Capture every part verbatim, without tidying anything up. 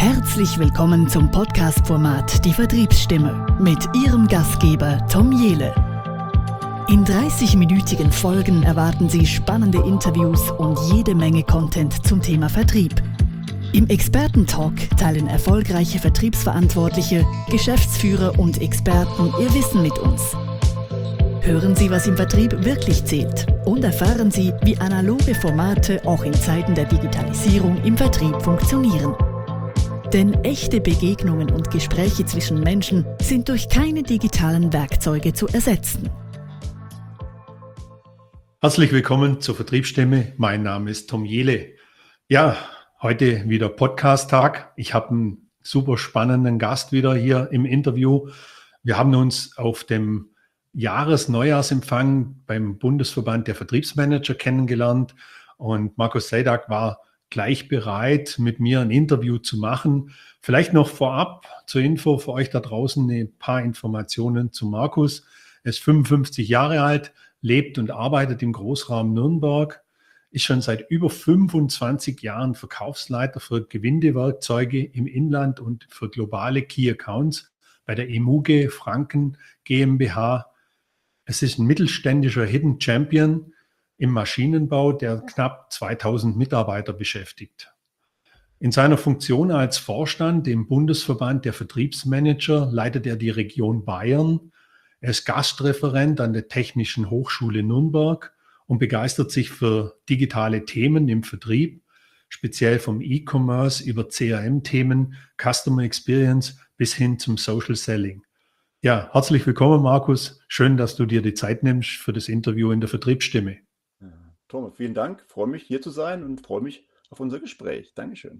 Herzlich willkommen zum Podcast-Format Die Vertriebsstimme mit Ihrem Gastgeber Tom Jehle. In dreißig-minütigen Folgen erwarten Sie spannende Interviews und jede Menge Content zum Thema Vertrieb. Im Experten-Talk teilen erfolgreiche Vertriebsverantwortliche, Geschäftsführer und Experten ihr Wissen mit uns. Hören Sie, was im Vertrieb wirklich zählt und erfahren Sie, wie analoge Formate auch in Zeiten der Digitalisierung im Vertrieb funktionieren. Denn echte Begegnungen und Gespräche zwischen Menschen sind durch keine digitalen Werkzeuge zu ersetzen. Herzlich willkommen zur Vertriebsstimme. Mein Name ist Tom Jehle. Ja, heute wieder Podcast-Tag. Ich habe einen super spannenden Gast wieder hier im Interview. Wir haben uns auf dem Jahres-Neujahrsempfang beim Bundesverband der Vertriebsmanager kennengelernt und Markus Seidak war gleich bereit, mit mir ein Interview zu machen. Vielleicht noch vorab zur Info für euch da draußen ein paar Informationen zu Markus. Er ist fünfundfünfzig Jahre alt, lebt und arbeitet im Großraum Nürnberg, ist schon seit über fünfundzwanzig Jahren Verkaufsleiter für Gewindewerkzeuge im Inland und für globale Key Accounts bei der Emuge Franken GmbH. Es ist ein mittelständischer Hidden Champion im Maschinenbau, der knapp zweitausend Mitarbeiter beschäftigt. In seiner Funktion als Vorstand im Bundesverband der Vertriebsmanager leitet er die Region Bayern. Er ist Gastreferent an der Technischen Hochschule Nürnberg und begeistert sich für digitale Themen im Vertrieb, speziell vom E-Commerce über C R M-Themen, Customer Experience bis hin zum Social Selling. Ja, herzlich willkommen, Markus. Schön, dass du dir die Zeit nimmst für das Interview in der Vertriebsstimme. Thomas, vielen Dank. Ich freue mich, hier zu sein und freue mich auf unser Gespräch. Dankeschön.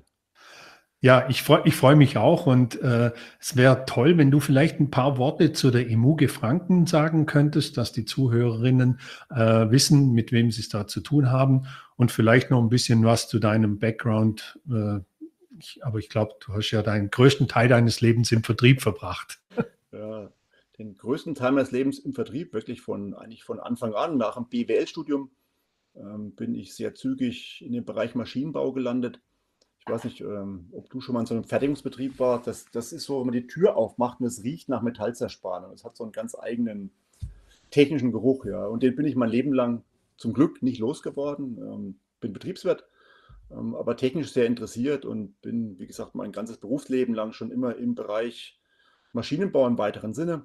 Ja, ich freue ich freu mich auch und äh, es wäre toll, wenn du vielleicht ein paar Worte zu der Emuge Franken sagen könntest, dass die Zuhörerinnen äh, wissen, mit wem sie es da zu tun haben und vielleicht noch ein bisschen was zu deinem Background. Äh, ich, aber ich glaube, du hast ja deinen größten Teil deines Lebens im Vertrieb verbracht. Ja, den größten Teil meines Lebens im Vertrieb, wirklich von eigentlich von Anfang an. Nach dem B W L-Studium ähm, bin ich sehr zügig in den Bereich Maschinenbau gelandet. Ich weiß nicht, ähm, ob du schon mal in so einem Fertigungsbetrieb warst. Das, das ist so, wenn man die Tür aufmacht und es riecht nach Metallzerspannung. Es hat so einen ganz eigenen technischen Geruch, ja. Und den bin ich mein Leben lang zum Glück nicht losgeworden. Ähm, bin Betriebswirt, ähm, aber technisch sehr interessiert und bin, wie gesagt, mein ganzes Berufsleben lang schon immer im Bereich Maschinenbau im weiteren Sinne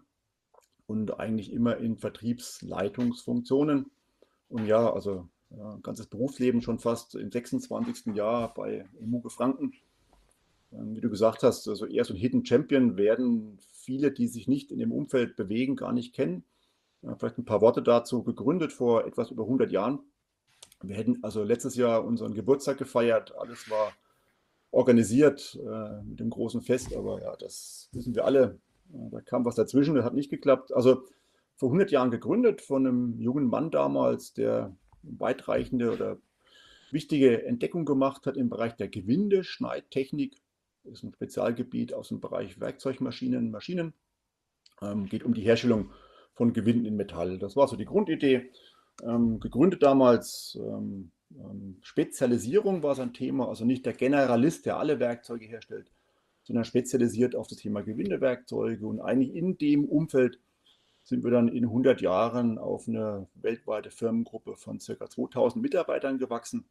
und eigentlich immer in Vertriebsleitungsfunktionen. Und ja, also ja, ein ganzes Berufsleben schon fast im sechsundzwanzigsten Jahr bei Emuge Franken. Ähm, wie du gesagt hast, also eher so ein Hidden Champion werden viele, die sich nicht in dem Umfeld bewegen, gar nicht kennen. Ja, vielleicht ein paar Worte dazu. Gegründet vor etwas über hundert Jahren. Wir hätten also letztes Jahr unseren Geburtstag gefeiert. Alles war organisiert äh, mit dem großen Fest, aber ja, das wissen wir alle. Äh, da kam was dazwischen, das hat nicht geklappt. Also vor hundert Jahren gegründet von einem jungen Mann damals, der weitreichende oder wichtige Entdeckung gemacht hat im Bereich der Gewindeschneidtechnik. Das ist ein Spezialgebiet aus dem Bereich Werkzeugmaschinen, Maschinen. Ähm, geht um die Herstellung von Gewinden in Metall. Das war so die Grundidee. Ähm, gegründet damals, ähm, ähm, Spezialisierung war sein Thema, also nicht der Generalist, der alle Werkzeuge herstellt, sondern spezialisiert auf das Thema Gewindewerkzeuge. Und eigentlich in dem Umfeld sind wir dann in hundert Jahren auf eine weltweite Firmengruppe von ca. zweitausend Mitarbeitern gewachsen.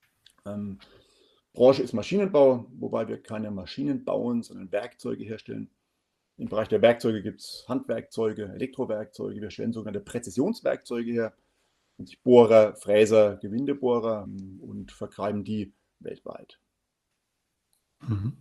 Ähm, Branche ist Maschinenbau, wobei wir keine Maschinen bauen, sondern Werkzeuge herstellen. Im Bereich der Werkzeuge gibt es Handwerkzeuge, Elektrowerkzeuge. Wir stellen sogenannte Präzisionswerkzeuge her, Bohrer, Fräser, Gewindebohrer und vertreiben die weltweit. Mhm.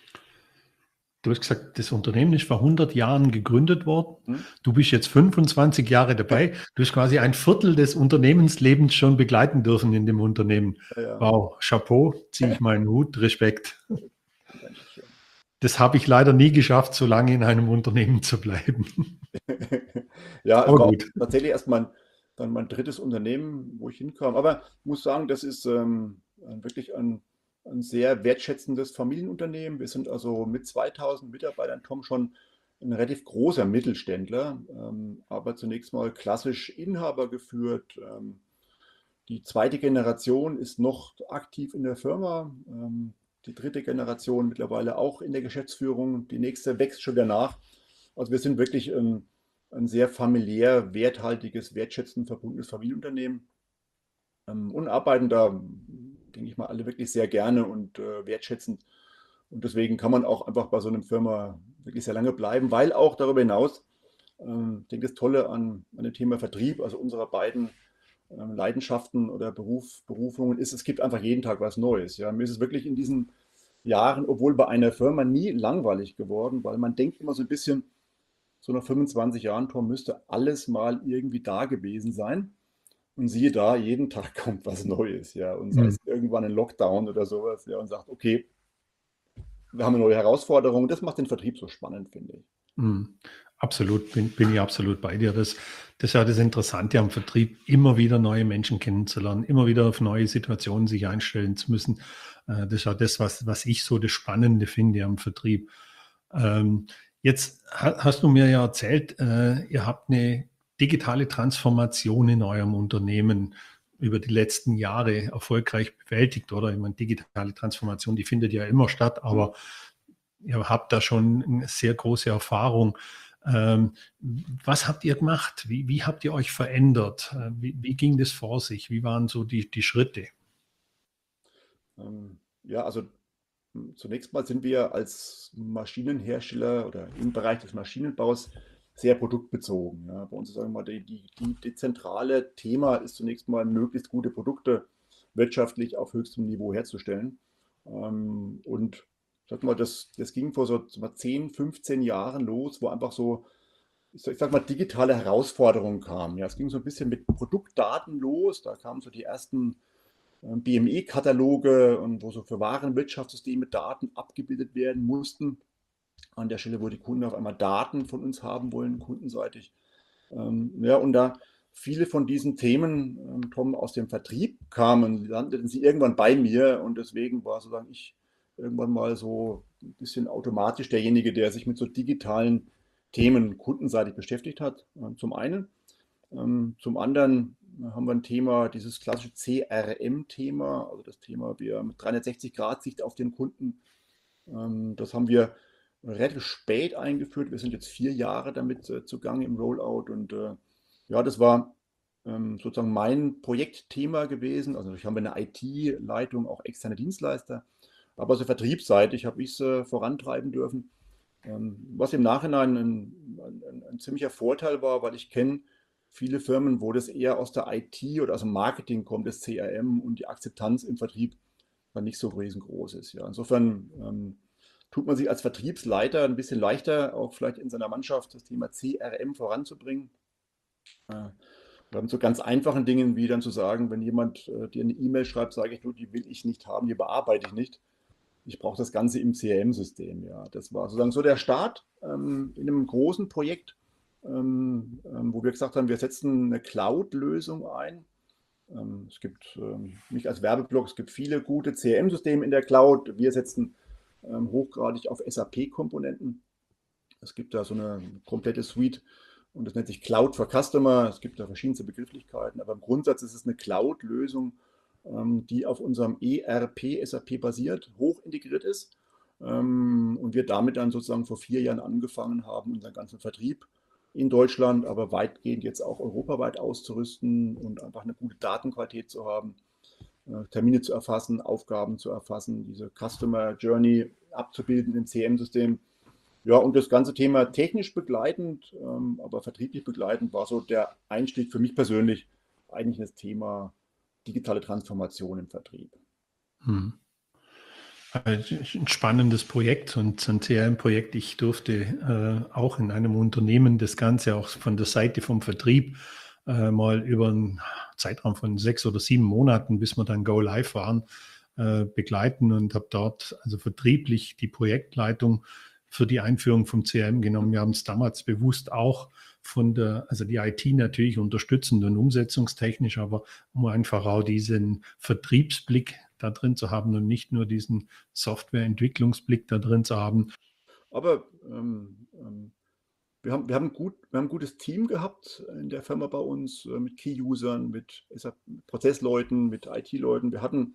Du hast gesagt, das Unternehmen ist vor hundert Jahren gegründet worden. Hm? Du bist jetzt fünfundzwanzig Jahre dabei. Du hast quasi ein Viertel des Unternehmenslebens schon begleiten dürfen in dem Unternehmen. Ja, ja. Wow, Chapeau, ziehe ich meinen Hut, Respekt. Dankeschön. Das habe ich leider nie geschafft, so lange in einem Unternehmen zu bleiben. Ja, es Aber war auch gut. tatsächlich erst mein, dann mein drittes Unternehmen, wo ich hinkam. Aber ich muss sagen, das ist ähm, wirklich ein, ein sehr wertschätzendes Familienunternehmen. Wir sind also mit zweitausend Mitarbeitern, Tom, schon ein relativ großer Mittelständler, ähm, aber zunächst mal klassisch Inhaber geführt. Ähm, die zweite Generation ist noch aktiv in der Firma. Ähm, die dritte Generation mittlerweile auch in der Geschäftsführung. Die nächste wächst schon wieder nach. Also wir sind wirklich ein, ein sehr familiär, werthaltiges, wertschätzend verbundenes Familienunternehmen ähm, und arbeiten da, denke ich mal, alle wirklich sehr gerne und äh, wertschätzend. Und deswegen kann man auch einfach bei so einer Firma wirklich sehr lange bleiben, weil auch darüber hinaus, ähm, ich denke, das Tolle an, an dem Thema Vertrieb, also unserer beiden ähm, Leidenschaften oder Beruf, Berufungen ist, es gibt einfach jeden Tag was Neues. Ja. Mir ist es wirklich in diesen Jahren, obwohl bei einer Firma nie langweilig geworden, weil man denkt immer so ein bisschen, so nach fünfundzwanzig Jahren, Tom, müsste alles mal irgendwie da gewesen sein. Und siehe da, jeden Tag kommt was Neues, ja. Und sei Mhm. es irgendwann ein Lockdown oder sowas, ja, und sagt, okay, wir haben eine neue Herausforderung. Das macht den Vertrieb so spannend, finde ich. Mhm. Absolut, bin, bin ich absolut bei dir. Das, das ist ja das Interessante am Vertrieb, immer wieder neue Menschen kennenzulernen, immer wieder auf neue Situationen sich einstellen zu müssen. Äh, Das ist ja das, was, was ich so das Spannende finde am Vertrieb. Ähm, Jetzt ha- hast du mir ja erzählt, äh, ihr habt eine digitale Transformation in eurem Unternehmen über die letzten Jahre erfolgreich bewältigt, oder? Ich meine, digitale Transformation, die findet ja immer statt, aber ihr habt da schon eine sehr große Erfahrung. Ähm, Was habt ihr gemacht? Wie, wie habt ihr euch verändert? Äh, Wie, wie ging das vor sich? Wie waren so die, die Schritte? Ähm, ja, also m, zunächst mal sind wir als Maschinenhersteller oder im Bereich des Maschinenbaus sehr produktbezogen. Ja. Bei uns ist, sagen wir mal, die, die, die, die zentrale Thema ist zunächst mal, möglichst gute Produkte wirtschaftlich auf höchstem Niveau herzustellen. Ähm, und sag mal, das, das ging vor so sag mal, zehn, fünfzehn Jahren los, wo einfach so, ich sag ich sag mal, digitale Herausforderungen kamen. Ja, es ging so ein bisschen mit Produktdaten los, da kamen so die ersten ähm, B M E-Kataloge und wo so für Warenwirtschaftssysteme Daten abgebildet werden mussten. An der Stelle, wo die Kunden auf einmal Daten von uns haben wollen, kundenseitig. Ähm, ja, und da viele von diesen Themen, ähm, Tom, aus dem Vertrieb kamen, landeten sie irgendwann bei mir und deswegen war sozusagen ich irgendwann mal so ein bisschen automatisch derjenige, der sich mit so digitalen Themen kundenseitig beschäftigt hat, äh, zum einen. Ähm, zum anderen haben wir ein Thema, dieses klassische C R M-Thema, also das Thema, wir mit dreihundertsechzig-Grad-Sicht auf den Kunden. Ähm, das haben wir relativ spät eingeführt. Wir sind jetzt vier Jahre damit äh, zugange im Rollout und äh, ja, das war ähm, sozusagen mein Projektthema gewesen. Also ich habe eine I T-Leitung, auch externe Dienstleister, aber so vertriebsseitig habe ich es äh, vorantreiben dürfen. Ähm, was im Nachhinein ein, ein, ein ziemlicher Vorteil war, weil ich kenne viele Firmen, wo das eher aus der I T oder aus dem Marketing kommt, das C R M und die Akzeptanz im Vertrieb dann nicht so riesengroß ist. Ja. Insofern ähm, tut man sich als Vertriebsleiter ein bisschen leichter, auch vielleicht in seiner Mannschaft das Thema C R M voranzubringen. Äh, oder mit so ganz einfachen Dingen wie dann zu sagen, wenn jemand äh, dir eine E-Mail schreibt, sage ich, du, die will ich nicht haben, die bearbeite ich nicht. Ich brauche das Ganze im C R M-System. Ja. Das war sozusagen so der Start ähm, in einem großen Projekt, ähm, ähm, wo wir gesagt haben, wir setzen eine Cloud-Lösung ein. Ähm, es gibt ähm, nicht als Werbeblock, es gibt viele gute C R M-Systeme in der Cloud. Wir setzen ähm, hochgradig auf S A P-Komponenten. Es gibt da so eine komplette Suite und das nennt sich Cloud for Customer. Es gibt da verschiedenste Begrifflichkeiten, aber im Grundsatz ist es eine Cloud-Lösung, ähm, die auf unserem E R P, S A P basiert, hoch integriert ist. Ähm, und wir damit dann sozusagen vor vier Jahren angefangen haben, unseren ganzen Vertrieb in Deutschland, aber weitgehend jetzt auch europaweit auszurüsten und einfach eine gute Datenqualität zu haben, äh, Termine zu erfassen, Aufgaben zu erfassen, diese Customer Journey abzubilden im C R M-System. Ja, und das ganze Thema technisch begleitend, ähm, aber vertrieblich begleitend war so der Einstieg für mich persönlich eigentlich das Thema digitale Transformation im Vertrieb. Hm. Ein spannendes Projekt und so ein C R M-Projekt. Ich durfte äh, auch in einem Unternehmen das Ganze auch von der Seite vom Vertrieb äh, mal über einen Zeitraum von sechs oder sieben Monaten, bis wir dann Go Live waren, äh, begleiten und habe dort also vertrieblich die Projektleitung für die Einführung vom C R M genommen. Wir haben es damals bewusst auch von der, also die I T natürlich unterstützend und umsetzungstechnisch, aber um einfach auch diesen Vertriebsblick da drin zu haben und nicht nur diesen Softwareentwicklungsblick da drin zu haben. Aber ähm, ähm, wir haben, wir, haben gut, wir haben ein gutes Team gehabt in der Firma bei uns, äh, mit Key-Usern, mit S A P Prozessleuten, mit I T-Leuten. Wir hatten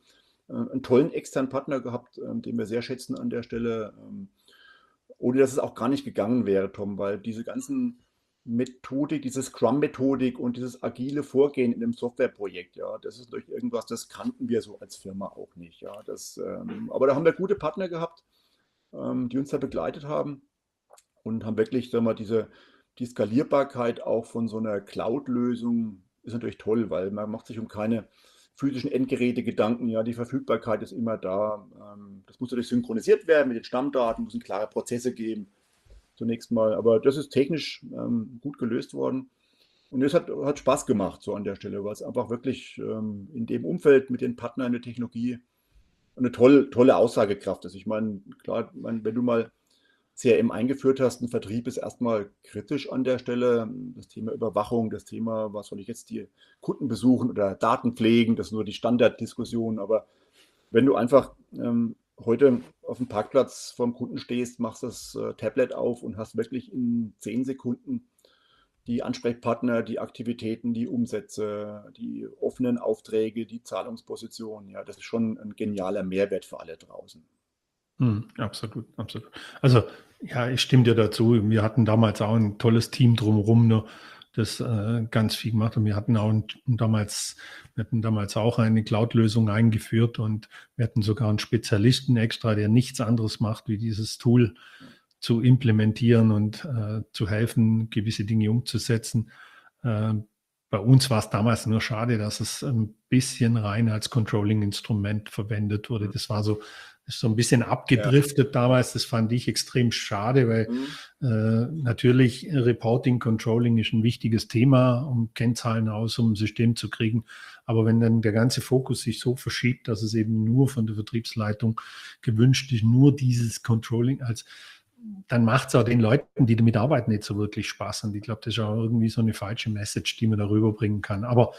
äh, einen tollen externen Partner gehabt, ähm, den wir sehr schätzen an der Stelle, ähm, ohne dass es auch gar nicht gegangen wäre, Tom, weil diese ganzen Methodik, diese Scrum-Methodik und dieses agile Vorgehen in einem Softwareprojekt, ja, das ist durch irgendwas, das kannten wir so als Firma auch nicht. Ja, das, ähm, aber da haben wir gute Partner gehabt, ähm, die uns da begleitet haben und haben wirklich, sagen wir, diese, die Skalierbarkeit auch von so einer Cloud-Lösung ist natürlich toll, weil man macht sich um keine physischen Endgeräte Gedanken, ja, die Verfügbarkeit ist immer da. Ähm, das muss natürlich synchronisiert werden mit den Stammdaten, muss es klare Prozesse geben, zunächst mal. Aber das ist technisch ähm, gut gelöst worden. Und es hat, hat Spaß gemacht, so an der Stelle, weil es einfach wirklich ähm, in dem Umfeld mit den Partnern der Technologie eine tolle, tolle Aussagekraft ist. Ich meine, klar, ich meine, wenn du mal C R M eingeführt hast, ein Vertrieb ist erstmal kritisch an der Stelle. Das Thema Überwachung, das Thema, was soll ich jetzt die Kunden besuchen oder Daten pflegen, das ist nur die Standarddiskussion. Aber wenn du einfach ähm, heute auf dem Parkplatz vorm Kunden stehst, machst das äh, Tablet auf und hast wirklich in zehn Sekunden die Ansprechpartner, die Aktivitäten, die Umsätze, die offenen Aufträge, die Zahlungspositionen. Ja, das ist schon ein genialer Mehrwert für alle draußen. Hm, absolut, absolut. Also, ja, ich stimme dir dazu. Wir hatten damals auch ein tolles Team drumherum, ne, das äh, ganz viel gemacht hat. Wir hatten auch ein, damals, wir hatten damals auch eine Cloud-Lösung eingeführt und wir hatten sogar einen Spezialisten extra, der nichts anderes macht, wie dieses Tool zu implementieren und äh, zu helfen, gewisse Dinge umzusetzen. Äh, bei uns war es damals nur schade, dass es ein bisschen rein als Controlling-Instrument verwendet wurde. Das war so, ist so ein bisschen abgedriftet ja. damals. Das fand ich extrem schade, weil mhm. äh, natürlich Reporting, Controlling ist ein wichtiges Thema, um Kennzahlen aus, um ein System zu kriegen. Aber wenn dann der ganze Fokus sich so verschiebt, dass es eben nur von der Vertriebsleitung gewünscht ist, nur dieses Controlling als dann macht es auch den Leuten, die damit arbeiten, nicht so wirklich Spaß. Und ich glaube, das ist auch irgendwie so eine falsche Message, die man darüber bringen kann. Aber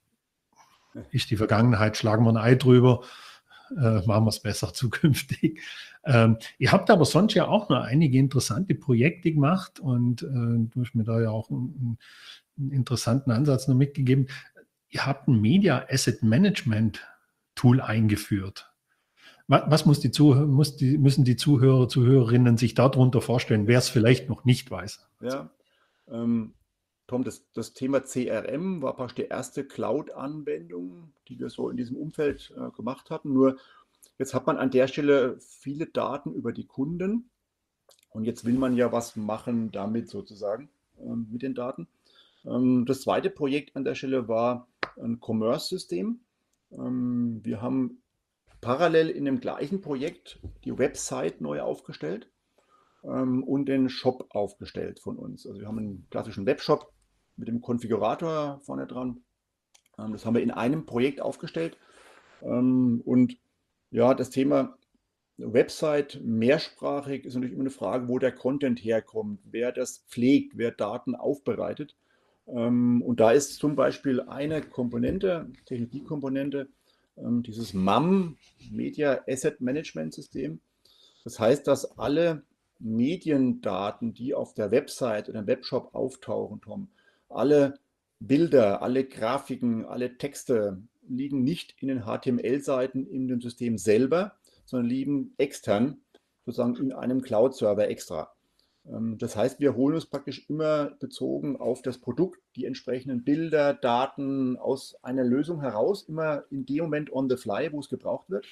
ist die Vergangenheit, schlagen wir ein Ei drüber, äh, machen wir es besser zukünftig. Ähm, ihr habt aber sonst ja auch noch einige interessante Projekte gemacht und äh, du hast mir da ja auch einen, einen interessanten Ansatz noch mitgegeben. Ihr habt ein Media Asset Management Tool eingeführt. Was muss die Zuhörer, muss die, müssen die Zuhörer, Zuhörerinnen sich darunter vorstellen, wer es vielleicht noch nicht weiß? Ja, ähm, Tom, das, das Thema C R M war praktisch die erste Cloud-Anwendung, die wir so in diesem Umfeld äh, gemacht hatten. Nur jetzt hat man an der Stelle viele Daten über die Kunden und jetzt will man ja was machen damit sozusagen, ähm, mit den Daten. Ähm, das zweite Projekt an der Stelle war ein Commerce-System. Ähm, wir haben parallel in dem gleichen Projekt die Website neu aufgestellt ähm, und den Shop aufgestellt von uns. Also wir haben einen klassischen Webshop mit dem Konfigurator vorne dran. Ähm, das haben wir in einem Projekt aufgestellt. Ähm, und ja, das Thema Website mehrsprachig ist natürlich immer eine Frage, wo der Content herkommt, wer das pflegt, wer Daten aufbereitet. Ähm, und da ist zum Beispiel eine Komponente, Technologiekomponente, dieses M A M, Media Asset Management System. Das heißt, dass alle Mediendaten, die auf der Website oder im Webshop auftauchen, Tom, alle Bilder, alle Grafiken, alle Texte liegen nicht in den H T M L-Seiten in dem System selber, sondern liegen extern, sozusagen in einem Cloud-Server extra. Das heißt, wir holen uns praktisch immer bezogen auf das Produkt die entsprechenden Bilder, Daten aus einer Lösung heraus, immer in dem Moment on the fly, wo es gebraucht wird.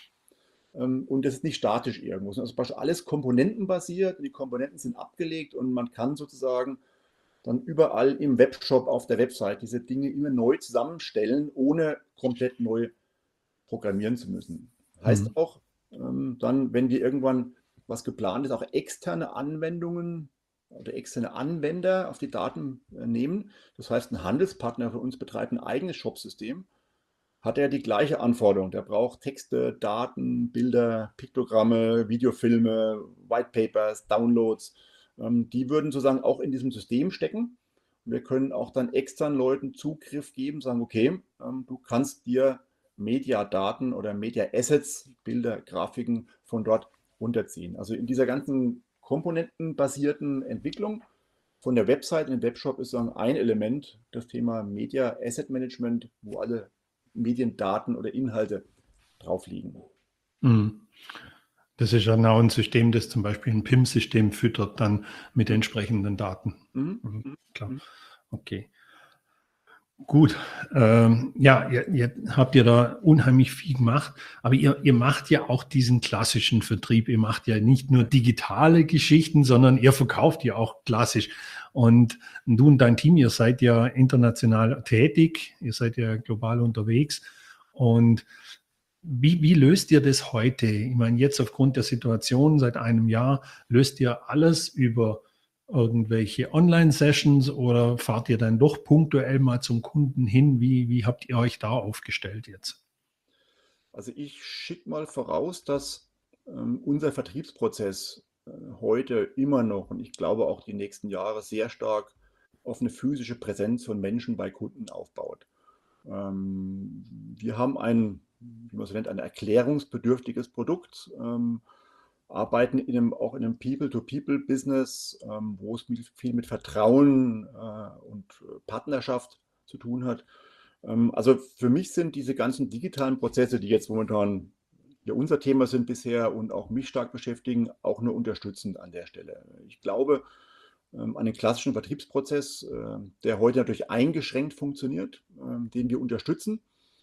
Und das ist nicht statisch irgendwo, sondern also praktisch alles komponentenbasiert. Die Komponenten sind abgelegt und man kann sozusagen dann überall im Webshop auf der Website diese Dinge immer neu zusammenstellen, ohne komplett neu programmieren zu müssen. Heißt mhm. auch dann, wenn wir irgendwann was geplant ist, auch externe Anwendungen oder externe Anwender auf die Daten nehmen. Das heißt, ein Handelspartner für uns betreibt ein eigenes Shopsystem, hat er die gleiche Anforderung. Der braucht Texte, Daten, Bilder, Piktogramme, Videofilme, Whitepapers, Downloads. Die würden sozusagen auch in diesem System stecken. Wir können auch dann externen Leuten Zugriff geben, sagen, okay, du kannst dir Mediadaten oder Media Assets, Bilder, Grafiken von dort runterziehen. Also in dieser ganzen komponentenbasierten Entwicklung von der Website in den Webshop ist dann ein Element das Thema Media Asset Management, wo alle Mediendaten oder Inhalte drauf liegen. Mhm. Das ist ja genau ein System, das zum Beispiel ein P I M-System füttert, dann mit entsprechenden Daten. Mhm. Mhm, Mhm. klar. Mhm. Okay. Gut, ähm, ja, ihr, ihr habt ja da unheimlich viel gemacht, aber ihr, ihr macht ja auch diesen klassischen Vertrieb. Ihr macht ja nicht nur digitale Geschichten, sondern ihr verkauft ja auch klassisch. Und du und dein Team, ihr seid ja international tätig, ihr seid ja global unterwegs. Und wie, wie löst ihr das heute? Ich meine, jetzt aufgrund der Situation seit einem Jahr, löst ihr alles über irgendwelche Online-Sessions oder fahrt ihr dann doch punktuell mal zum Kunden hin? Wie, wie habt ihr euch da aufgestellt jetzt? Also ich schicke mal voraus, dass ähm, unser Vertriebsprozess äh, heute immer noch und ich glaube auch die nächsten Jahre sehr stark auf eine physische Präsenz von Menschen bei Kunden aufbaut. Ähm, wir haben ein, wie man so nennt, ein erklärungsbedürftiges Produkt, ähm, arbeiten in einem, auch in einem People-to-People-Business, ähm, wo es viel, viel mit Vertrauen äh, und äh, Partnerschaft zu tun hat. Ähm, also für mich sind diese ganzen digitalen Prozesse, die jetzt momentan ja unser Thema sind bisher und auch mich stark beschäftigen, auch nur unterstützend an der Stelle. Ich glaube ähm, an den klassischen Vertriebsprozess, äh, der heute natürlich eingeschränkt funktioniert, ähm, den wir unterstützen.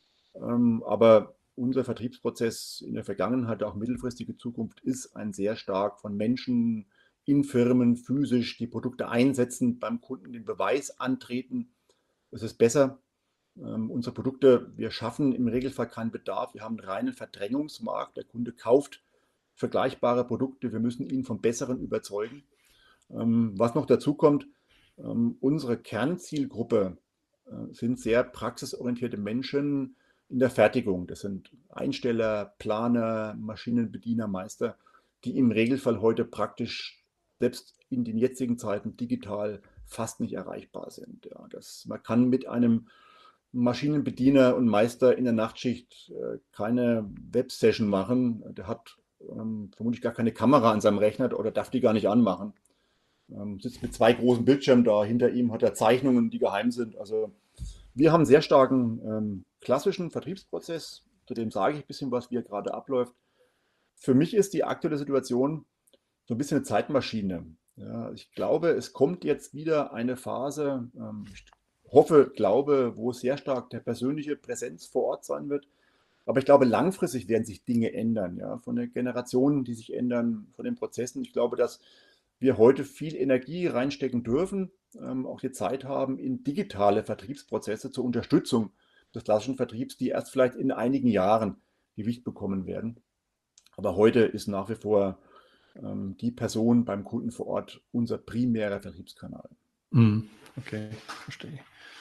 Ähm, aber unser Vertriebsprozess in der Vergangenheit, auch mittelfristige Zukunft, ist ein sehr stark von Menschen in Firmen physisch die Produkte einsetzen, beim Kunden den Beweis antreten. Es ist besser, ähm, unsere Produkte, wir schaffen im Regelfall keinen Bedarf. Wir haben einen reinen Verdrängungsmarkt. Der Kunde kauft vergleichbare Produkte. Wir müssen ihn vom Besseren überzeugen. Ähm, was noch dazu kommt, ähm, unsere Kernzielgruppe äh, sind sehr praxisorientierte Menschen in der Fertigung. Das sind Einsteller, Planer, Maschinenbediener, Meister, die im Regelfall heute praktisch selbst in den jetzigen Zeiten digital fast nicht erreichbar sind. Ja, das, man kann mit einem Maschinenbediener und Meister in der Nachtschicht äh, keine Websession machen. Der hat ähm, vermutlich gar keine Kamera an seinem Rechner oder darf die gar nicht anmachen. Ähm, sitzt mit zwei großen Bildschirmen da. Hinter ihm hat er Zeichnungen, die geheim sind. Also wir haben einen sehr starken ähm, klassischen Vertriebsprozess. Zu dem sage ich ein bisschen was, wie er gerade abläuft. Für mich ist die aktuelle Situation so ein bisschen eine Zeitmaschine. Ja, ich glaube, es kommt jetzt wieder eine Phase, ähm, ich hoffe, glaube, wo sehr stark der persönliche Präsenz vor Ort sein wird. Aber ich glaube, langfristig werden sich Dinge ändern, ja, von den Generationen, die sich ändern, von den Prozessen. Ich glaube, dass wir heute viel Energie reinstecken dürfen, ähm, auch die Zeit haben in digitale Vertriebsprozesse zur Unterstützung des klassischen Vertriebs, die erst vielleicht in einigen Jahren Gewicht bekommen werden. Aber heute ist nach wie vor ähm, die Person beim Kunden vor Ort unser primärer Vertriebskanal. Mhm. Okay, verstehe.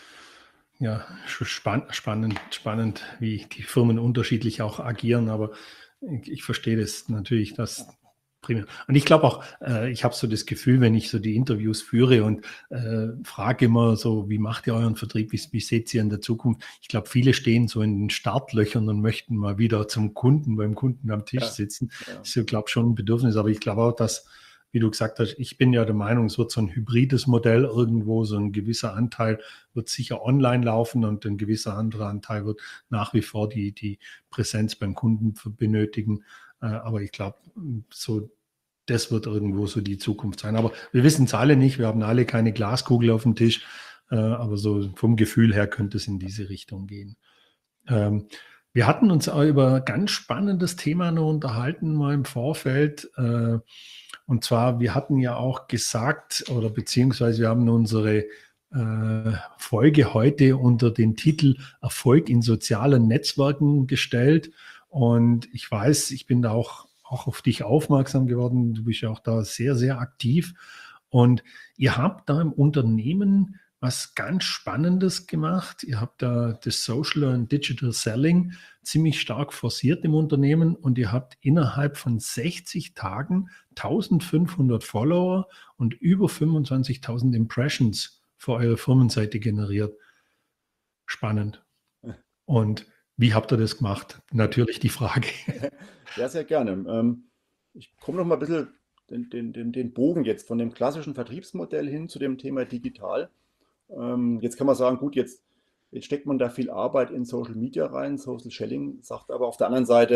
Ja, schon spann spannend, spannend, wie die Firmen unterschiedlich auch agieren, aber ich, ich verstehe das natürlich, das primär. Und ich glaube auch, äh, ich habe so das Gefühl, wenn ich so die Interviews führe und äh, frage immer so, wie macht ihr euren Vertrieb, wie, wie seht ihr in der Zukunft? Ich glaube, viele stehen so in den Startlöchern und möchten mal wieder zum Kunden, beim Kunden am Tisch Ja, sitzen. ja. Das ist, ich glaube, schon ein Bedürfnis, aber ich glaube auch, dass, wie du gesagt hast, ich bin ja der Meinung, es wird so ein hybrides Modell irgendwo, so ein gewisser Anteil wird sicher online laufen und ein gewisser anderer Anteil wird nach wie vor die, die Präsenz beim Kunden benötigen. Äh, aber ich glaube, so das wird irgendwo so die Zukunft sein. Aber wir wissen es alle nicht, wir haben alle keine Glaskugel auf dem Tisch, äh, aber so vom Gefühl her könnte es in diese Richtung gehen. Ähm, wir hatten uns auch über ein ganz spannendes Thema noch unterhalten, mal im Vorfeld. Äh, und zwar, wir hatten ja auch gesagt, oder beziehungsweise wir haben unsere äh, Folge heute unter den Titel Erfolg in sozialen Netzwerken gestellt. Und ich weiß, ich bin da auch, auch auf dich aufmerksam geworden. Du bist ja auch da sehr, sehr aktiv. Und ihr habt da im Unternehmen was ganz Spannendes gemacht. Ihr habt da das Social und Digital Selling ziemlich stark forciert im Unternehmen und ihr habt innerhalb von sechzig Tagen eintausendfünfhundert Follower und über fünfundzwanzigtausend Impressions für eure Firmenseite generiert. Spannend. Und wie habt ihr das gemacht? Natürlich die Frage. Ja, sehr gerne. Ähm, ich komme noch mal ein bisschen den, den, den, den Bogen jetzt von dem klassischen Vertriebsmodell hin zu dem Thema digital. Ähm, jetzt kann man sagen, gut, jetzt, jetzt steckt man da viel Arbeit in Social Media rein. Social Selling sagt aber auf der anderen Seite,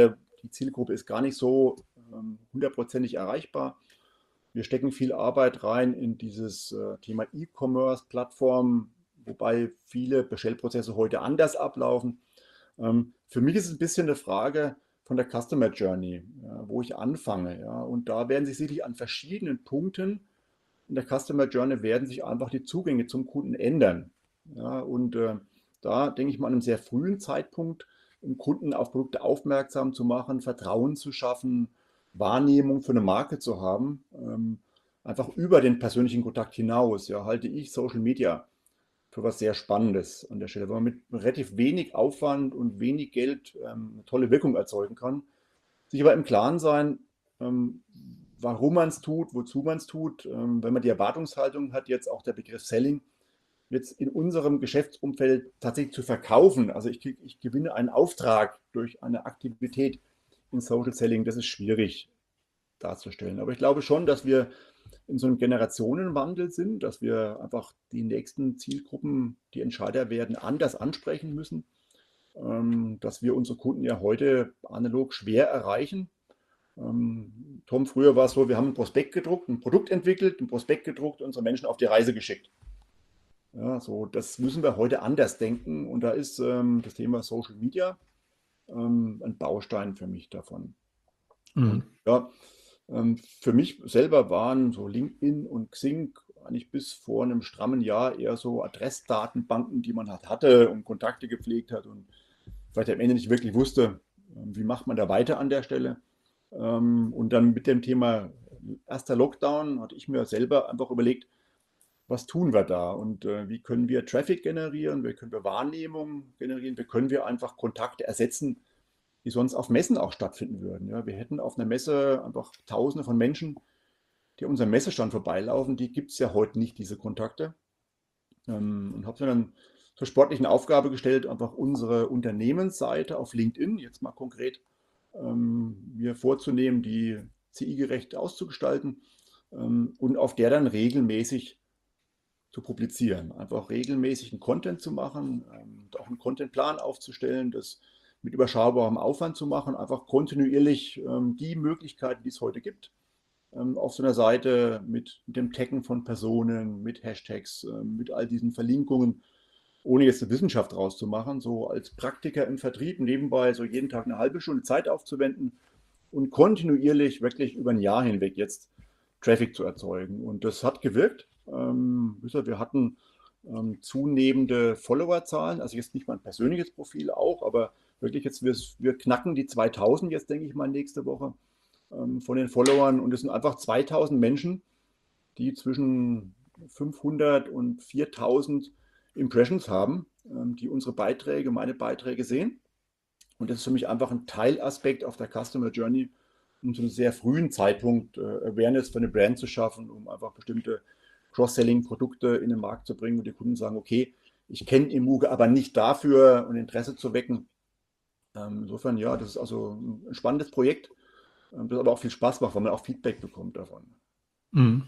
die Zielgruppe ist gar nicht so ähm, hundertprozentig erreichbar. Wir stecken viel Arbeit rein in dieses äh, Thema E-Commerce-Plattform, wobei viele Bestellprozesse heute anders ablaufen. Ähm, für mich ist es ein bisschen eine Frage von der Customer Journey, ja, wo ich anfange. Ja, und da werden sich sicherlich an verschiedenen Punkten in der Customer Journey werden sich einfach die Zugänge zum Kunden ändern. Ja, und äh, da denke ich mal an einem sehr frühen Zeitpunkt, um Kunden auf Produkte aufmerksam zu machen, Vertrauen zu schaffen, Wahrnehmung für eine Marke zu haben, ähm, einfach über den persönlichen Kontakt hinaus, ja, halte ich Social Media für was sehr Spannendes an der Stelle, weil man mit relativ wenig Aufwand und wenig Geld ähm, eine tolle Wirkung erzeugen kann. Sich aber im Klaren sein, ähm, warum man es tut, wozu man es tut. Ähm, wenn man die Erwartungshaltung hat, jetzt auch der Begriff Selling, jetzt in unserem Geschäftsumfeld tatsächlich zu verkaufen. Also ich, krieg, ich gewinne einen Auftrag durch eine Aktivität in Social Selling, das ist schwierig darzustellen. Aber ich glaube schon, dass wir in so einem Generationenwandel sind, dass wir einfach die nächsten Zielgruppen, die Entscheider werden, anders ansprechen müssen, ähm, dass wir unsere Kunden ja heute analog schwer erreichen. Ähm, Tom, früher war es so, wir haben ein Prospekt gedruckt, ein Produkt entwickelt, ein Prospekt gedruckt, unsere Menschen auf die Reise geschickt. Ja, so, das müssen wir heute anders denken und da ist ähm, das Thema Social Media ähm, ein Baustein für mich davon. Mhm. Und ja, ähm, für mich selber waren so LinkedIn und Xing eigentlich bis vor einem strammen Jahr eher so Adressdatenbanken, die man halt hatte und Kontakte gepflegt hat und vielleicht am Ende nicht wirklich wusste, ähm, wie macht man da weiter an der Stelle. Ähm, und dann mit dem Thema erster Lockdown hatte ich mir selber einfach überlegt, was tun wir da und äh, wie können wir Traffic generieren, wie können wir Wahrnehmung generieren, wie können wir einfach Kontakte ersetzen, die sonst auf Messen auch stattfinden würden. Ja, wir hätten auf einer Messe einfach Tausende von Menschen, die an unserem Messestand vorbeilaufen, die gibt es ja heute nicht, diese Kontakte. Ähm, und habe mir dann zur sportlichen Aufgabe gestellt, einfach unsere Unternehmensseite auf LinkedIn, jetzt mal konkret, ähm, mir vorzunehmen, die C I-gerecht auszugestalten ähm, und auf der dann regelmäßig zu publizieren. Einfach regelmäßig einen Content zu machen, ähm, auch einen Contentplan aufzustellen, das mit überschaubarem Aufwand zu machen, einfach kontinuierlich ähm, die Möglichkeiten, die es heute gibt, ähm, auf so einer Seite mit, mit dem Taggen von Personen, mit Hashtags, ähm, mit all diesen Verlinkungen, ohne jetzt eine Wissenschaft rauszumachen, so als Praktiker im Vertrieb nebenbei so jeden Tag eine halbe Stunde Zeit aufzuwenden und kontinuierlich wirklich über ein Jahr hinweg jetzt Traffic zu erzeugen. Und das hat gewirkt. Ähm, wir hatten ähm, zunehmende Followerzahlen, also jetzt nicht mein persönliches Profil auch, aber wirklich jetzt, wir, wir knacken die zweitausend jetzt, denke ich mal, nächste Woche ähm, von den Followern und es sind einfach zweitausend Menschen, die zwischen fünfhundert und viertausend Impressions haben, ähm, die unsere Beiträge, meine Beiträge sehen. Und das ist für mich einfach ein Teilaspekt auf der Customer Journey, um zu einem sehr frühen Zeitpunkt äh, Awareness für eine Brand zu schaffen, um einfach bestimmte Cross-Selling-Produkte in den Markt zu bringen, wo die Kunden sagen, okay, ich kenne Emuge, aber nicht dafür und Interesse zu wecken. Ähm, insofern, ja, das ist also ein spannendes Projekt, ähm, das aber auch viel Spaß macht, weil man auch Feedback bekommt davon. Mhm.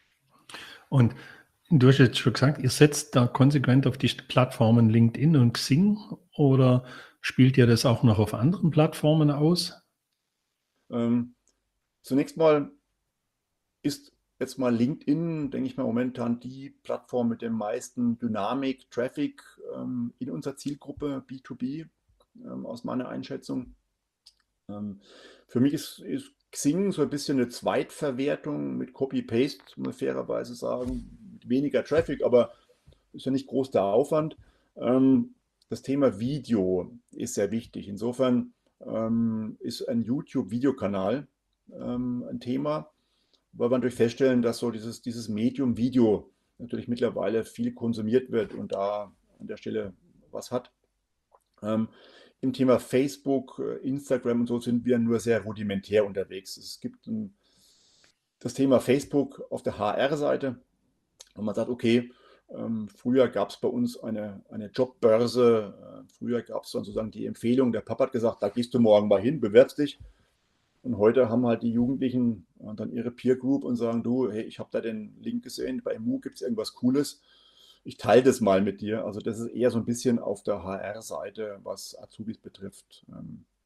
Und du hast jetzt schon gesagt, ihr setzt da konsequent auf die Plattformen LinkedIn und Xing oder spielt ihr das auch noch auf anderen Plattformen aus? Ähm, zunächst mal ist jetzt mal LinkedIn, denke ich mal, momentan die Plattform mit dem meisten Dynamik, Traffic ähm, in unserer Zielgruppe B zwei B ähm, aus meiner Einschätzung. Ähm, für mich ist, ist Xing so ein bisschen eine Zweitverwertung mit Copy-Paste, muss man fairerweise sagen, mit weniger Traffic, aber ist ja nicht groß der Aufwand. Ähm, das Thema Video ist sehr wichtig. Insofern ähm, ist ein YouTube-Videokanal ähm, ein Thema, weil wir natürlich feststellen, dass so dieses, dieses Medium Video natürlich mittlerweile viel konsumiert wird und da an der Stelle was hat. Ähm, Im Thema Facebook, Instagram und so sind wir nur sehr rudimentär unterwegs. Es gibt ein, das Thema Facebook auf der H R-Seite, wo man sagt, okay, ähm, früher gab es bei uns eine, eine Jobbörse, äh, früher gab es dann sozusagen die Empfehlung, der Papa hat gesagt, da gehst du morgen mal hin, bewirbst dich. Und heute haben halt die Jugendlichen dann ihre Peer Group und sagen, du, hey, ich habe da den Link gesehen, bei Emu gibt es irgendwas Cooles, ich teile das mal mit dir. Also das ist eher so ein bisschen auf der H R-Seite, was Azubis betrifft, ähm,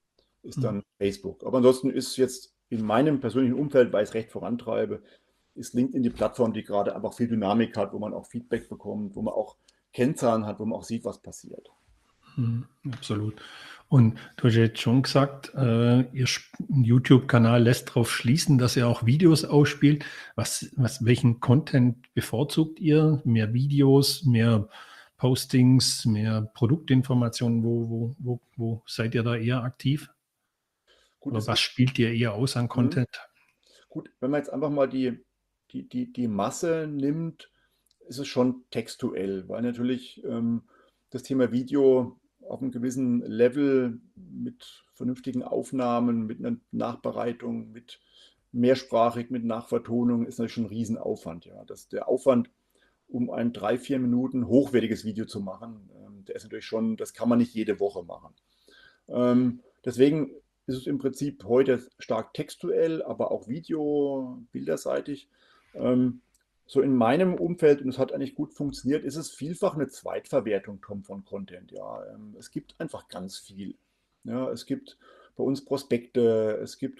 ist dann Facebook. Aber ansonsten ist jetzt in meinem persönlichen Umfeld, weil ich es recht vorantreibe, ist LinkedIn die Plattform, die gerade einfach viel Dynamik hat, wo man auch Feedback bekommt, wo man auch Kennzahlen hat, wo man auch sieht, was passiert. Hm, absolut. Und du hast jetzt schon gesagt, äh, Ihr YouTube-Kanal lässt darauf schließen, dass ihr auch Videos ausspielt. Was, was, welchen Content bevorzugt ihr? Mehr Videos, mehr Postings, mehr Produktinformationen? Wo, wo, wo, wo seid ihr da eher aktiv? Gut, Oder es was ist, spielt ihr eher aus an mhm. Content? Gut, wenn man jetzt einfach mal die, die, die, die Masse nimmt, ist es schon textuell, weil natürlich ähm, das Thema Video auf einem gewissen Level mit vernünftigen Aufnahmen, mit einer Nachbereitung, mit mehrsprachig, mit Nachvertonung ist natürlich schon ein Riesenaufwand. Ja. Das, der Aufwand, um ein drei, vier Minuten hochwertiges Video zu machen, ähm, der ist natürlich schon, das kann man nicht jede Woche machen. Ähm, deswegen ist es im Prinzip heute stark textuell, aber auch Video, bilderseitig. Ähm, so in meinem Umfeld, und es hat eigentlich gut funktioniert, ist es vielfach eine Zweitverwertung, Tom, von Content. Ja, ähm, es gibt einfach ganz viel. Ja, es gibt bei uns Prospekte, es gibt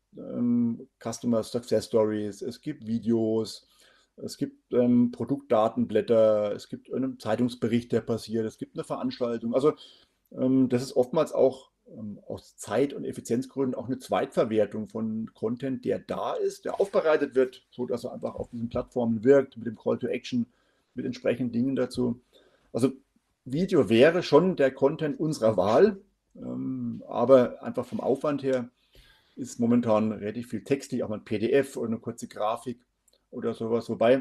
ähm, Customer Success Stories, es gibt Videos, es gibt ähm, Produktdatenblätter, es gibt einen Zeitungsbericht, der passiert, es gibt eine Veranstaltung. Also ähm, das ist oftmals auch ähm, aus Zeit- und Effizienzgründen auch eine Zweitverwertung von Content, der da ist, der aufbereitet wird, so dass er einfach auf diesen Plattformen wirkt, mit dem Call to Action, mit entsprechenden Dingen dazu. Also Video wäre schon der Content unserer Wahl, ähm, aber einfach vom Aufwand her ist momentan relativ viel textlich, auch mal ein P D F oder eine kurze Grafik oder sowas, wobei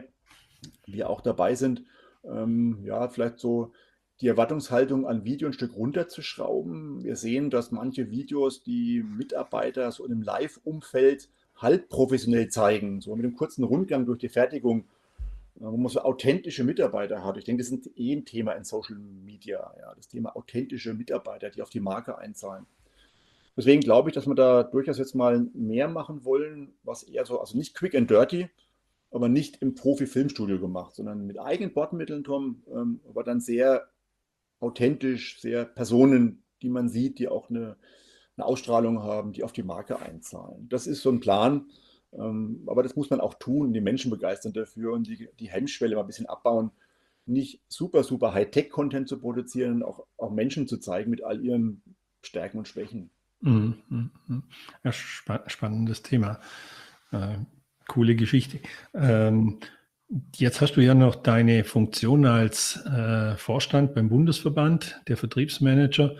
wir auch dabei sind, ähm, ja, vielleicht so die Erwartungshaltung an Video ein Stück runterzuschrauben. Wir sehen, dass manche Videos die Mitarbeiter so in einem Live-Umfeld halb professionell zeigen, so mit einem kurzen Rundgang durch die Fertigung, äh, wo man so authentische Mitarbeiter hat. Ich denke, das ist eh ein Thema in Social Media, ja, das Thema authentische Mitarbeiter, die auf die Marke einzahlen. Deswegen glaube ich, dass wir da durchaus jetzt mal mehr machen wollen, was eher so, also nicht quick and dirty, aber nicht im Profi-Filmstudio gemacht, sondern mit eigenen Bordmitteln, Tom, ähm, aber dann sehr authentisch, sehr Personen, die man sieht, die auch eine, eine Ausstrahlung haben, die auf die Marke einzahlen. Das ist so ein Plan, ähm, aber das muss man auch tun, die Menschen begeistern dafür und die, die Hemmschwelle mal ein bisschen abbauen, nicht super, super Hightech-Content zu produzieren, auch, auch Menschen zu zeigen mit all ihren Stärken und Schwächen. Mhm, mhm, mhm. Ja, spa spannendes Thema. Äh, coole Geschichte. Ähm, jetzt hast du ja noch deine Funktion als äh, Vorstand beim Bundesverband der Vertriebsmanager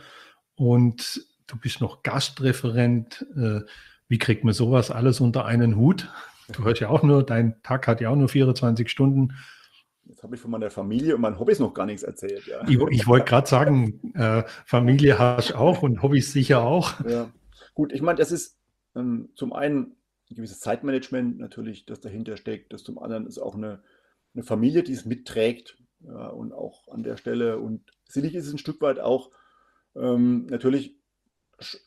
und du bist noch Gastreferent. Äh, wie kriegt man sowas alles unter einen Hut? Du hast ja auch nur, dein Tag hat ja auch nur vierundzwanzig Stunden. Jetzt habe ich von meiner Familie und meinen Hobbys noch gar nichts erzählt. Ja. Ich, ich wollte gerade sagen, äh, Familie hast du auch und Hobbys sicher auch. Ja. Gut, ich meine, das ist ähm, zum einen ein gewisses Zeitmanagement natürlich, das dahinter steckt. Das zum anderen ist auch eine, eine Familie, die es mitträgt, ja, und auch an der Stelle. Und sicherlich ist es ein Stück weit auch ähm, natürlich sch-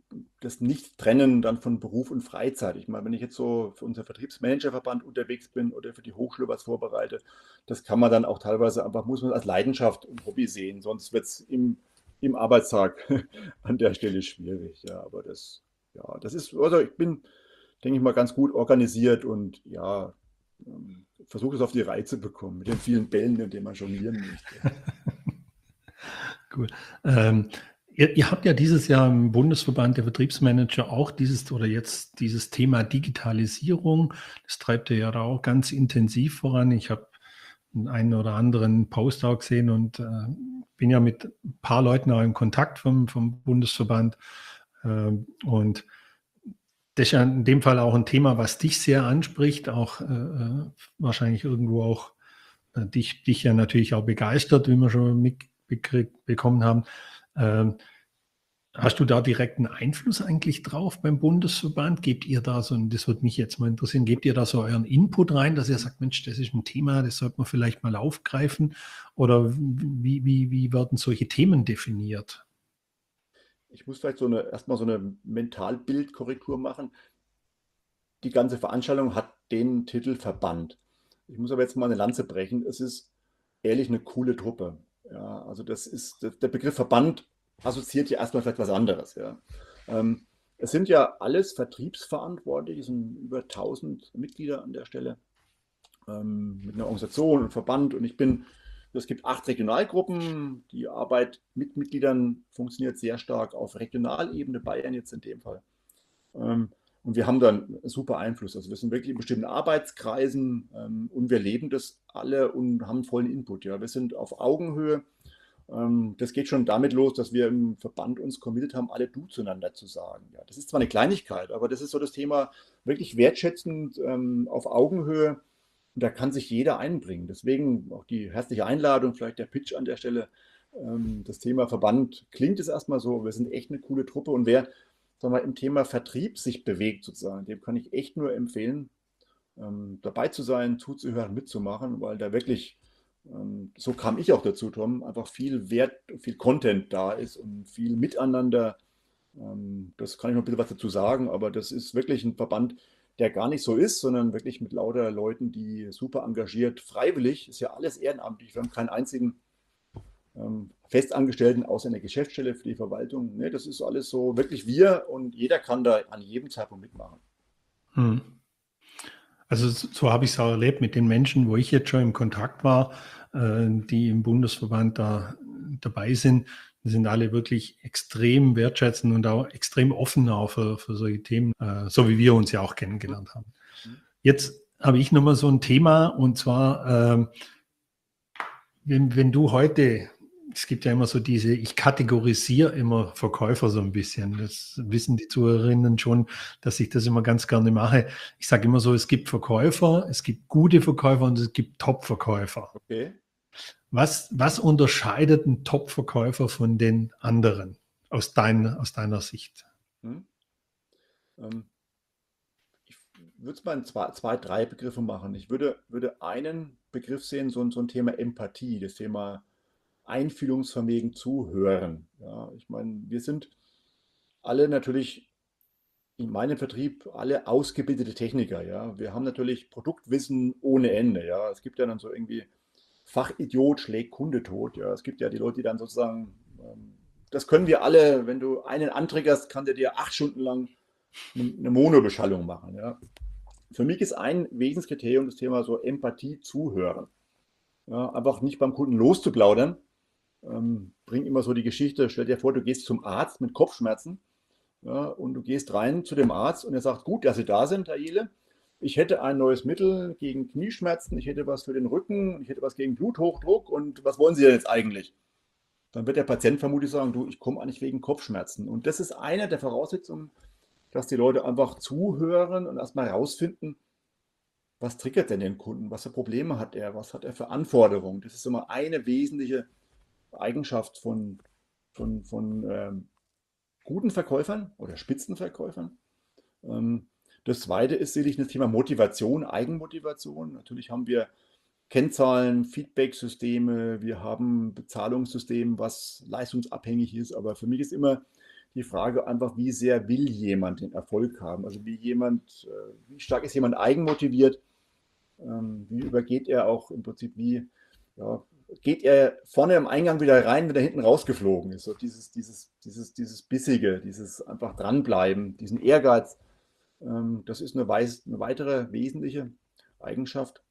das Nicht-Trennen dann von Beruf und Freizeit. Ich meine, wenn ich jetzt so für unser Vertriebsmanagerverband unterwegs bin oder für die Hochschule was vorbereite, das kann man dann auch teilweise einfach, muss man als Leidenschaft und Hobby sehen, sonst wird es im, im Arbeitstag an der Stelle schwierig. Ja, aber das, ja, das ist, also ich bin, denke ich mal, ganz gut organisiert und ja, ähm, versuche es auf die Reihe zu bekommen mit den vielen Bällen, in denen man jonglieren möchte. Cool. Ähm, ihr, ihr habt ja dieses Jahr im Bundesverband der Vertriebsmanager auch dieses oder jetzt dieses Thema Digitalisierung. Das treibt ihr ja da auch ganz intensiv voran. Ich habe einen oder anderen Post auch gesehen und äh, bin ja mit ein paar Leuten auch in Kontakt vom, vom Bundesverband. Ähm, und das ist ja in dem Fall auch ein Thema, was dich sehr anspricht, auch äh, wahrscheinlich irgendwo auch äh, dich, dich ja natürlich auch begeistert, wie wir schon mitbekommen haben. Ähm, hast du da direkten Einfluss eigentlich drauf beim Bundesverband? Gebt ihr da so, und das würde mich jetzt mal interessieren, gebt ihr da so euren Input rein, dass ihr sagt, Mensch, das ist ein Thema, das sollte man vielleicht mal aufgreifen? Oder wie, wie, wie werden solche Themen definiert? Ich muss vielleicht so eine, erstmal so eine Mentalbildkorrektur machen. Die ganze Veranstaltung hat den Titel Verband. Ich muss aber jetzt mal eine Lanze brechen. Es ist ehrlich eine coole Truppe. Ja, also das ist, der Begriff Verband assoziiert ja erstmal vielleicht was anderes. Ja. Ähm, es sind ja alles Vertriebsverantwortliche, es sind über tausend Mitglieder an der Stelle, ähm, mit einer Organisation und Verband. Und ich bin, es gibt acht Regionalgruppen. Die Arbeit mit Mitgliedern funktioniert sehr stark auf Regionalebene, Bayern jetzt in dem Fall. Ähm, und wir haben dann super Einfluss. Also wir sind wirklich in bestimmten Arbeitskreisen, ähm, und wir leben das alle und haben vollen Input. Ja. Wir sind auf Augenhöhe. Ähm, das geht schon damit los, dass wir im Verband uns committed haben, alle du zueinander zu sagen. Ja, das ist zwar eine Kleinigkeit, aber das ist so das Thema wirklich wertschätzend, ähm, auf Augenhöhe. Und da kann sich jeder einbringen. Deswegen auch die herzliche Einladung, vielleicht der Pitch an der Stelle. Ähm, das Thema Verband klingt es erstmal so, wir sind echt eine coole Truppe. Und wer, sagen wir, im Thema Vertrieb sich bewegt, sozusagen, dem kann ich echt nur empfehlen, ähm, dabei zu sein, zuzuhören, mitzumachen, weil da wirklich, ähm, so kam ich auch dazu, Tom, einfach viel Wert, viel Content da ist und viel Miteinander. Ähm, das kann ich noch ein bisschen was dazu sagen, aber das ist wirklich ein Verband, der gar nicht so ist, sondern wirklich mit lauter Leuten, die super engagiert, freiwillig, ist ja alles ehrenamtlich. Wir haben keinen einzigen ähm, Festangestellten außer in der Geschäftsstelle für die Verwaltung. Ne, das ist alles so wirklich wir und jeder kann da an jedem Zeitpunkt mitmachen. Hm. Also so, so habe ich es auch erlebt mit den Menschen, wo ich jetzt schon im Kontakt war, äh, die im Bundesverband da dabei sind. Die sind alle wirklich extrem wertschätzend und auch extrem offen auch für, für solche Themen, äh, so wie wir uns ja auch kennengelernt haben. Jetzt habe ich nochmal so ein Thema, und zwar, ähm, wenn, wenn du heute, es gibt ja immer so diese, ich kategorisiere immer Verkäufer so ein bisschen. Das wissen die Zuhörerinnen schon, dass ich das immer ganz gerne mache. Ich sage immer so, es gibt Verkäufer, es gibt gute Verkäufer und es gibt Top-Verkäufer. Okay. Was, was unterscheidet ein Top-Verkäufer von den anderen aus, dein, aus deiner Sicht? Hm. Ähm, ich würde es mal in zwei, zwei, drei Begriffe machen. Ich würde, würde einen Begriff sehen, so, ein- so ein Thema Empathie, das Thema Einfühlungsvermögen, zuhören. Ja, ich meine, wir sind alle natürlich in meinem Vertrieb alle ausgebildete Techniker. Ja, wir haben natürlich Produktwissen ohne Ende. Ja, es gibt ja dann so irgendwie Fachidiot schlägt Kunde tot. Ja, es gibt ja die Leute, die dann sozusagen, ähm, das können wir alle, wenn du einen antriggerst, kann der dir acht Stunden lang eine, eine Monobeschallung machen. Ja. Für mich ist ein Wesenskriterium das Thema so Empathie, zuhören. Ja, einfach nicht beim Kunden loszuplaudern. Ähm, bringt immer so die Geschichte, stell dir vor, du gehst zum Arzt mit Kopfschmerzen, ja, und du gehst rein zu dem Arzt und er sagt, gut, dass Sie da sind, Herr Jele. Ich hätte ein neues Mittel gegen Knieschmerzen, ich hätte was für den Rücken, ich hätte was gegen Bluthochdruck und was wollen Sie denn jetzt eigentlich? Dann wird der Patient vermutlich sagen, du, ich komme eigentlich wegen Kopfschmerzen. Und das ist eine der Voraussetzungen, dass die Leute einfach zuhören und erstmal herausfinden, was triggert denn den Kunden, was für Probleme hat er, was hat er für Anforderungen. Das ist immer eine wesentliche Eigenschaft von, von, von ähm, guten Verkäufern oder Spitzenverkäufern. Ähm, das zweite ist sicherlich das Thema Motivation, Eigenmotivation. Natürlich haben wir Kennzahlen, Feedback-Systeme, wir haben Bezahlungssystem, was leistungsabhängig ist. Aber für mich ist immer die Frage einfach, wie sehr will jemand den Erfolg haben? Also wie jemand, äh, wie stark ist jemand eigenmotiviert? Ähm, wie übergeht er auch im Prinzip, wie ja, geht er vorne im Eingang wieder rein, wenn er hinten rausgeflogen ist? So dieses, dieses, dieses, dieses Bissige, dieses einfach dranbleiben, diesen Ehrgeiz. Ähm, das ist eine, Weis, eine weitere wesentliche Eigenschaft.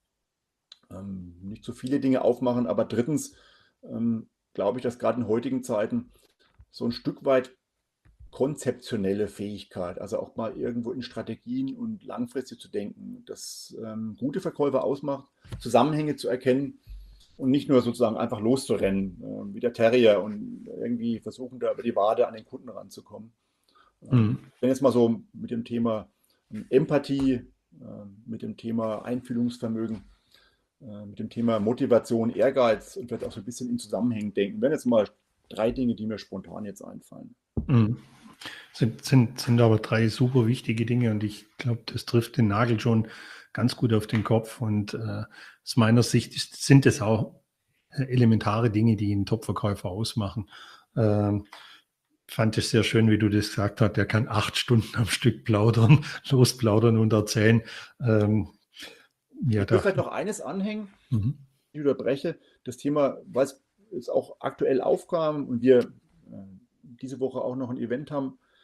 Ähm, nicht zu viele Dinge aufmachen, aber drittens ähm, glaube ich, dass gerade in heutigen Zeiten so ein Stück weit konzeptionelle Fähigkeit, also auch mal irgendwo in Strategien und langfristig zu denken, das ähm, gute Verkäufer ausmacht, Zusammenhänge zu erkennen und nicht nur sozusagen einfach loszurennen, äh, wie der Terrier und irgendwie versuchen, da über die Wade an den Kunden ranzukommen. Ähm, Mhm. wenn jetzt mal so mit dem Thema Empathie, äh, mit dem Thema Einfühlungsvermögen, äh, mit dem Thema Motivation, Ehrgeiz und vielleicht auch so ein bisschen in Zusammenhängen denken. Wenn jetzt mal drei Dinge, die mir spontan jetzt einfallen. Mhm. Sind, sind, sind aber drei super wichtige Dinge, und ich glaube, das trifft den Nagel schon ganz gut auf den Kopf. Und äh, aus meiner Sicht ist, sind es auch elementare Dinge, die einen Top-Verkäufer ausmachen. Ähm, fand es sehr schön, wie du das gesagt hast. Der kann acht Stunden am Stück plaudern, losplaudern und erzählen. Ähm, ja, Ich würde da, vielleicht noch eines anhängen, mhm. ich unterbreche, das Thema, was jetzt auch aktuell aufkam und wir äh, diese Woche auch noch ein Event haben,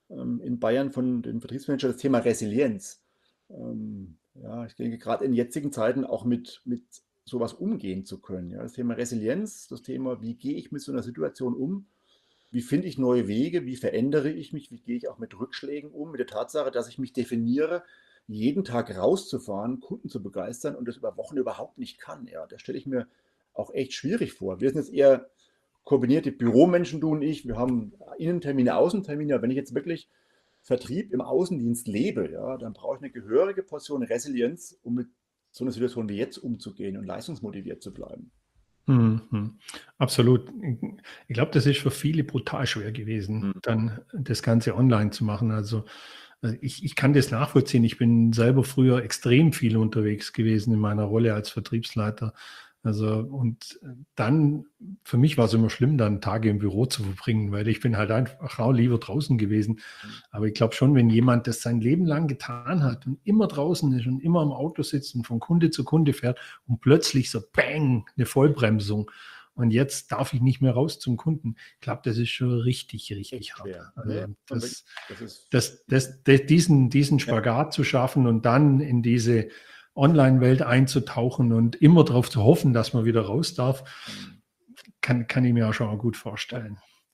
ähm, in Bayern von den Vertriebsmanagern das Thema Resilienz. Ähm, ja, ich denke, gerade in jetzigen Zeiten auch mit, mit sowas umgehen zu können. Ja, das Thema Resilienz, das Thema, wie gehe ich mit so einer Situation um? Wie finde ich neue Wege? Wie verändere ich mich? Wie gehe ich auch mit Rückschlägen um? Mit der Tatsache, dass ich mich definiere, jeden Tag rauszufahren, Kunden zu begeistern und das über Wochen überhaupt nicht kann. Ja, das stelle ich mir auch echt schwierig vor. Wir sind jetzt eher kombinierte Büromenschen, du und ich. Wir haben Innentermine, Außentermine. Aber wenn ich jetzt wirklich Vertrieb im Außendienst lebe, ja, dann brauche ich eine gehörige Portion Resilienz, um mit so einer Situation wie jetzt umzugehen und leistungsmotiviert zu bleiben. Mhm. Absolut. Ich glaube, das ist für viele brutal schwer gewesen, Mhm. dann das Ganze online zu machen. Also äh, ich, ich kann das nachvollziehen. Ich bin selber früher extrem viel unterwegs gewesen in meiner Rolle als Vertriebsleiter. Also und dann, für mich war es immer schlimm, dann Tage im Büro zu verbringen, weil ich bin halt einfach auch lieber draußen gewesen. Aber ich glaube schon, wenn jemand das sein Leben lang getan hat und immer draußen ist und immer am Auto sitzt und von Kunde zu Kunde fährt und plötzlich so bang, eine Vollbremsung und jetzt darf ich nicht mehr raus zum Kunden. Ich glaube, das ist schon richtig, richtig Echt hart. schwer. Also Nee, das, das ist, das, das, das, diesen, diesen ja, Spagat zu schaffen und dann in diese Online-Welt einzutauchen und immer darauf zu hoffen, dass man wieder raus darf, kann, kann ich mir auch schon mal gut ja, vorstellen.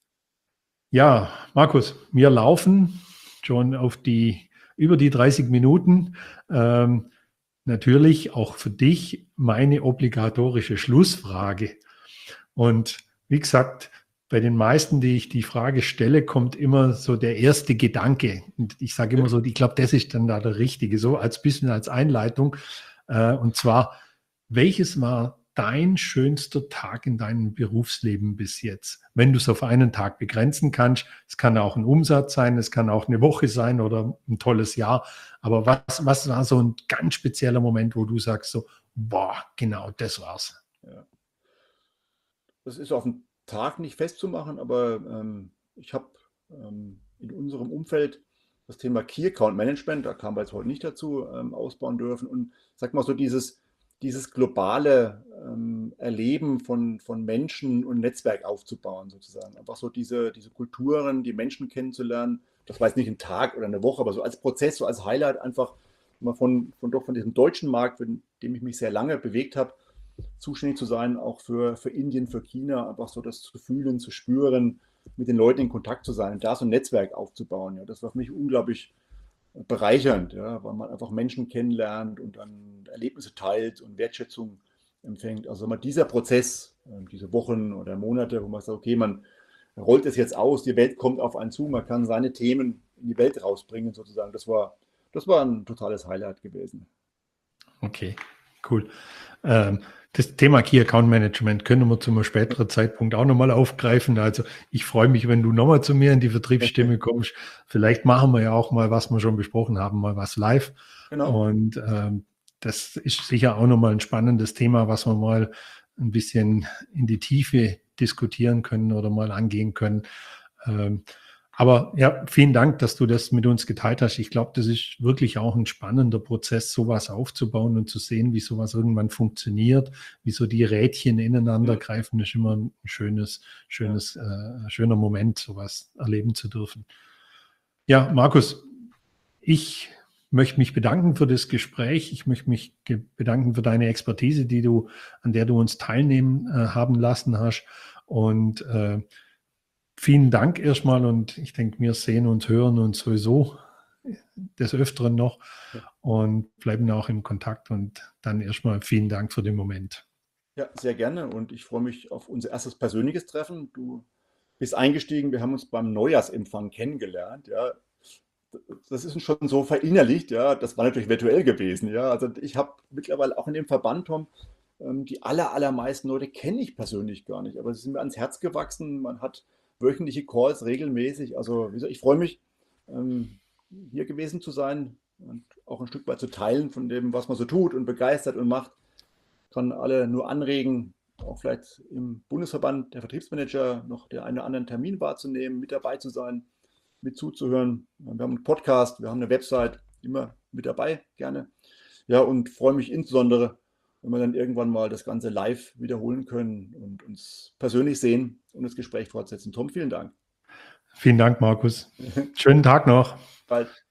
Ja, Markus, wir laufen schon auf die, über die dreißig Minuten. Ähm, natürlich auch für dich meine obligatorische Schlussfrage. Und wie gesagt, bei den meisten, die ich die Frage stelle, kommt immer so der erste Gedanke. Und ich sage immer so, ich glaube, das ist dann da der richtige, so als bisschen als Einleitung. Äh, und zwar, welches war dein schönster Tag in deinem Berufsleben bis jetzt? Wenn du es auf einen Tag begrenzen kannst, es kann auch ein Umsatz sein, es kann auch eine Woche sein oder ein tolles Jahr. Aber was, was war so ein ganz spezieller Moment, wo du sagst so, boah, genau, das war's? ja. Das ist auf den Tag nicht festzumachen, aber ähm, ich habe ähm, in unserem Umfeld das Thema Key Account Management, da kamen wir jetzt heute nicht dazu, ähm, ausbauen dürfen. Und sag mal so, dieses, dieses globale ähm, Erleben von, von Menschen und Netzwerk aufzubauen, sozusagen. Einfach so diese, diese Kulturen, die Menschen kennenzulernen. Das war jetzt nicht ein Tag oder eine Woche, aber so als Prozess, so als Highlight einfach mal von, von, doch von diesem deutschen Markt, in dem ich mich sehr lange bewegt habe, zuständig zu sein, auch für, für Indien, für China, einfach so das zu fühlen, zu spüren, mit den Leuten in Kontakt zu sein und da so ein Netzwerk aufzubauen. Ja, das war für mich unglaublich bereichernd, ja, weil man einfach Menschen kennenlernt und dann Erlebnisse teilt und Wertschätzung empfängt. Also mal dieser Prozess, diese Wochen oder Monate, wo man sagt, okay, man rollt es jetzt aus, die Welt kommt auf einen zu, man kann seine Themen in die Welt rausbringen sozusagen. Das war, das war ein totales Highlight gewesen. Okay, cool. Ähm, das Thema Key Account Management können wir zu einem späteren Zeitpunkt auch nochmal aufgreifen. Also ich freue mich, wenn du nochmal zu mir in die Vertriebsstimme kommst. Vielleicht machen wir ja auch mal, was wir schon besprochen haben, mal was live. Genau. Und ähm, das ist sicher auch nochmal ein spannendes Thema, was wir mal ein bisschen in die Tiefe diskutieren können oder mal angehen können. Ähm, Aber ja, vielen Dank, dass du das mit uns geteilt hast. Ich glaube, das ist wirklich auch ein spannender Prozess, sowas aufzubauen und zu sehen, wie sowas irgendwann funktioniert, wie so die Rädchen ineinander Ja. greifen. Das ist immer ein schönes, schönes, äh, schöner Moment, sowas erleben zu dürfen. Ja, Markus, ich möchte mich bedanken für das Gespräch. Ich möchte mich ge- bedanken für deine Expertise, die du, an der du uns teilnehmen äh, haben lassen hast. Und äh, vielen Dank erstmal und ich denke, wir sehen uns, hören uns sowieso des Öfteren noch und bleiben auch im Kontakt und dann erstmal vielen Dank für den Moment. Ja, sehr gerne und ich freue mich auf unser erstes persönliches Treffen. Du bist eingestiegen, wir haben uns beim Neujahrsempfang kennengelernt, ja. Das ist schon so verinnerlicht, ja. Das war natürlich virtuell gewesen, ja. Also ich habe mittlerweile auch in dem Verband, Tom, ähm, die aller, allermeisten Leute kenne ich persönlich gar nicht, aber sie sind mir ans Herz gewachsen. Man hat wöchentliche Calls regelmäßig. Also wie gesagt, ich freue mich, ähm, hier gewesen zu sein und auch ein Stück weit zu teilen von dem, was man so tut und begeistert und macht. Kann alle nur anregen, auch vielleicht im Bundesverband der Vertriebsmanager noch den einen oder anderen Termin wahrzunehmen, mit dabei zu sein, mit zuzuhören. Wir haben einen Podcast, wir haben eine Website, immer mit dabei, gerne. Ja, und freue mich insbesondere, wenn wir dann irgendwann mal das Ganze live wiederholen können und uns persönlich sehen und das Gespräch fortsetzen. Tom, vielen Dank. Vielen Dank, Markus. Schönen Tag noch. Bald.